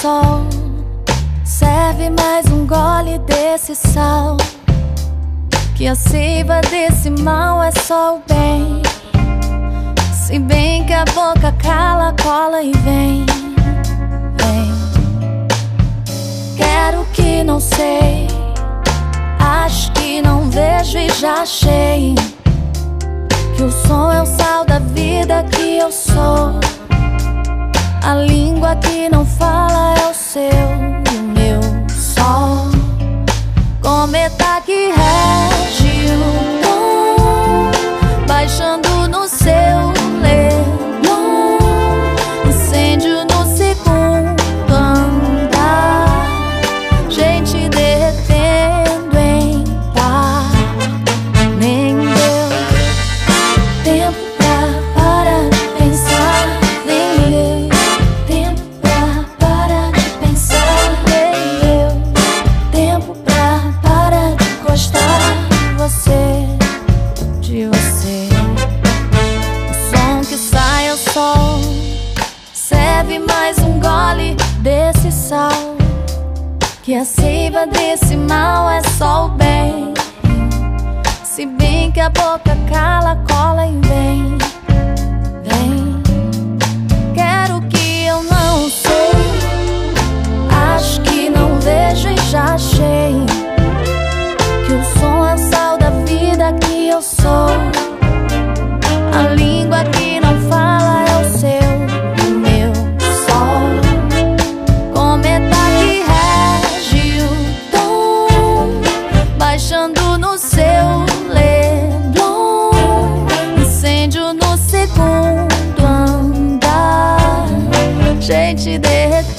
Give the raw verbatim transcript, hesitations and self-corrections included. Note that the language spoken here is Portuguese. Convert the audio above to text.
sol. Serve mais um gole desse sal, que a seiva desse mal é só o bem. Se bem que a boca cala, cola e vem, vem. Quero que não sei, acho que não vejo e já achei que o som é o sal da vida que eu sou. A língua que não fala é o seu e o meu sol. Cometa que rege o tom, baixando no seu leblon. Incêndio no segundo andar, gente derretendo em par. Nem deu tempo pra parar de pensar, nem deu tempo pra parar de pensar, nem deu tempo pra parar de gostar de você, de você. O som que sai é o sol. Serve mais um gole desse sal, que a seiva desse mal é só o bem. Se bem que a boca cala, cola e vem, vem. Quero que eu não sei, acho que não vejo e já achei que o som é o sal da vida que eu sou. A língua que não fala é o seu e o meu sol. Cometa que rege o tom, baixando no seu leblon. Incêndio no segundo andar, gente derretendo